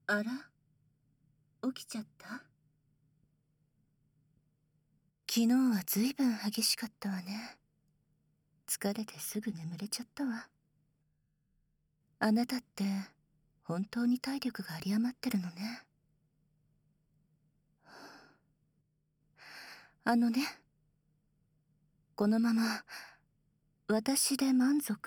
あら、起きちゃった？昨日はずいぶん激しかったわね。疲れてすぐ眠れちゃったわ。あなたって本当に体力が有り余ってるのね。あのね、このまま私で満足？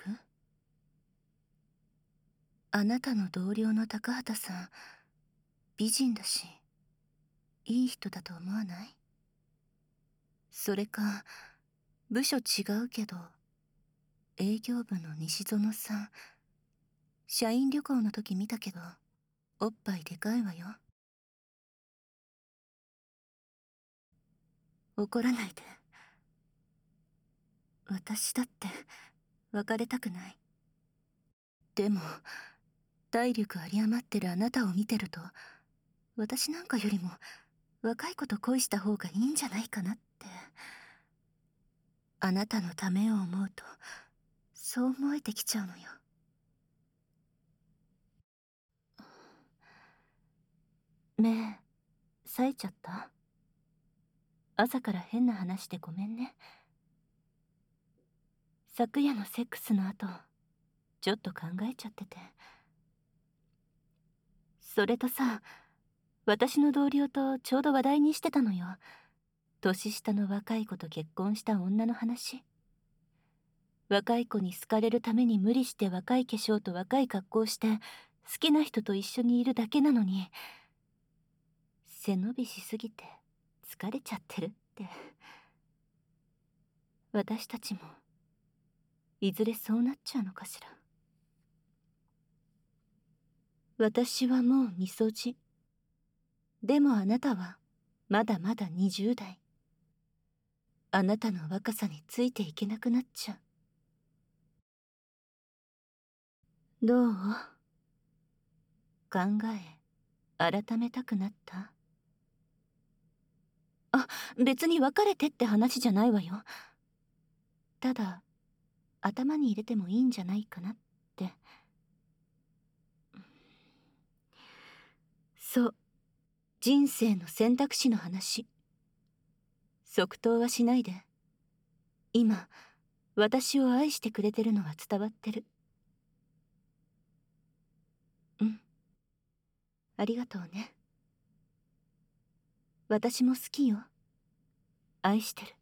あなたの同僚の高畑さん、美人だし、いい人だと思わない？それか、部署違うけど、営業部の西園さん、社員旅行の時見たけど、おっぱいでかいわよ。怒らないで。私だって別れたくない。でも体力有り余ってるあなたを見てると、私なんかよりも若い子と恋した方がいいんじゃないかなって。あなたのためを思うとそう思えてきちゃうのよ。目冴えちゃった？朝から変な話でごめんね。昨夜のセックスの後ちょっと考えちゃってて。それとさ、私の同僚とちょうど話題にしてたのよ。年下の若い子と結婚した女の話。若い子に好かれるために無理して若い化粧と若い格好して好きな人と一緒にいるだけなのに、背伸びしすぎて疲れちゃってるって。私たちもいずれそうなっちゃうのかしら。私はもうみそじ。でもあなたはまだまだ20代。あなたの若さについていけなくなっちゃう。どう？考え改めたくなった？あ、別に別れてって話じゃないわよ。ただ頭に入れてもいいんじゃないかなって。そう、人生の選択肢の話。即答はしないで。今私を愛してくれてるのは伝わってる。うん、ありがとうね。私も好きよ。愛してる。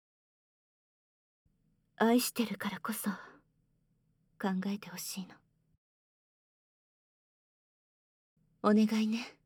愛してるからこそ考えてほしいの。お願いね。